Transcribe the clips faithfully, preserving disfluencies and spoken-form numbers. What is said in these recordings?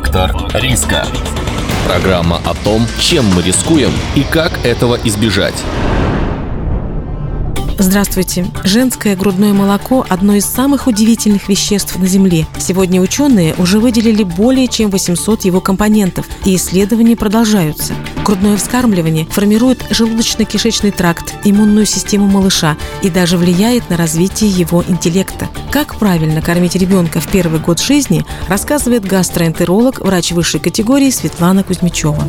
Фактор риска. Программа о том, чем мы рискуем и как этого избежать. Здравствуйте. Женское грудное молоко – одно из самых удивительных веществ на Земле. Сегодня ученые уже выделили более чем восемьсот его компонентов, и исследования продолжаются. Грудное вскармливание формирует желудочно-кишечный тракт, иммунную систему малыша и даже влияет на развитие его интеллекта. Как правильно кормить ребенка в первый год жизни, рассказывает гастроэнтеролог, врач высшей категории Светлана Кузьмичева.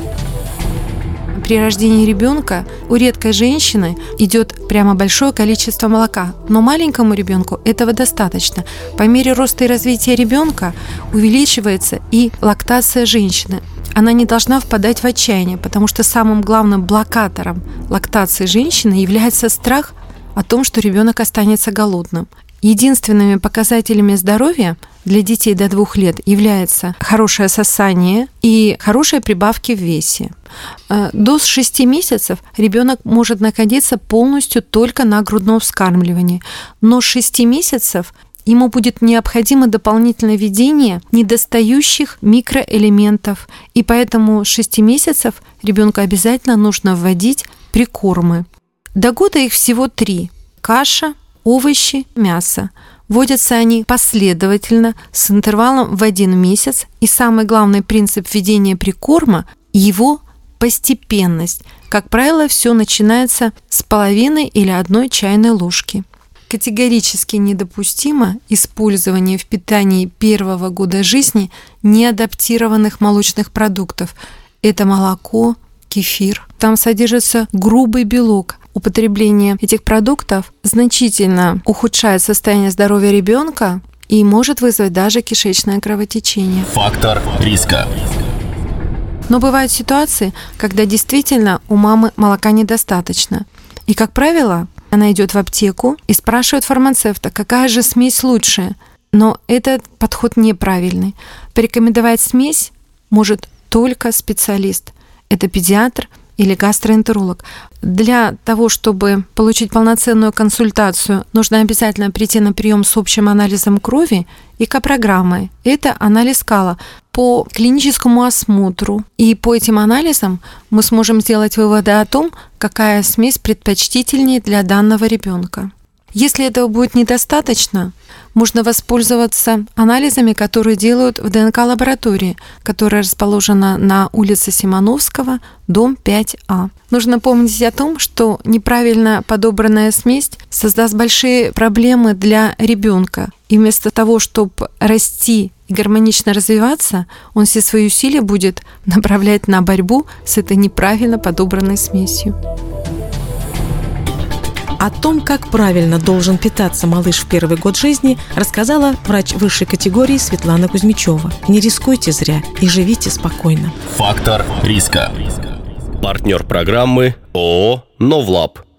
При рождении ребенка у редкой женщины идет прямо большое количество молока, но маленькому ребенку этого достаточно. По мере роста и развития ребенка увеличивается и лактация женщины. Она не должна впадать в отчаяние, потому что самым главным блокатором лактации женщины является страх о том, что ребенок останется голодным. Единственными показателями здоровья для детей до двух лет является хорошее сосание и хорошие прибавки в весе. До шести месяцев ребенок может находиться полностью только на грудном вскармливании, но с шести месяцев ему будет необходимо дополнительное введение недостающих микроэлементов, и поэтому с шести месяцев ребенку обязательно нужно вводить прикормы. До года их всего три: каша, овощи, мясо. Вводятся они последовательно, с интервалом в один месяц, и самый главный принцип введения прикорма – его постепенность. Как правило, все начинается с половины или одной чайной ложки. Категорически недопустимо использование в питании первого года жизни неадаптированных молочных продуктов. Это молоко, кефир. Там содержится грубый белок. Употребление этих продуктов значительно ухудшает состояние здоровья ребенка и может вызвать даже кишечное кровотечение. Фактор риска. Но бывают ситуации, когда действительно у мамы молока недостаточно. И, как правило, она идет в аптеку и спрашивает фармацевта, какая же смесь лучшая. Но этот подход неправильный. Порекомендовать смесь может только специалист. Это педиатр или гастроэнтеролог. Для того, чтобы получить полноценную консультацию, нужно обязательно прийти на прием с общим анализом крови и ко-программой. Это анализ кала по клиническому осмотру. И по этим анализам мы сможем сделать выводы о том, какая смесь предпочтительнее для данного ребенка. Если этого будет недостаточно, можно воспользоваться анализами, которые делают в ДНК-лаборатории, которая расположена на улице Симоновского, дом пять А. Нужно помнить о том, что неправильно подобранная смесь создаст большие проблемы для ребенка. И вместо того, чтобы расти и гармонично развиваться, он все свои усилия будет направлять на борьбу с этой неправильно подобранной смесью. О том, как правильно должен питаться малыш в первый год жизни, рассказала врач высшей категории Светлана Кузьмичева. Не рискуйте зря и живите спокойно. Фактор риска. Партнер программы ООО «Новлаб».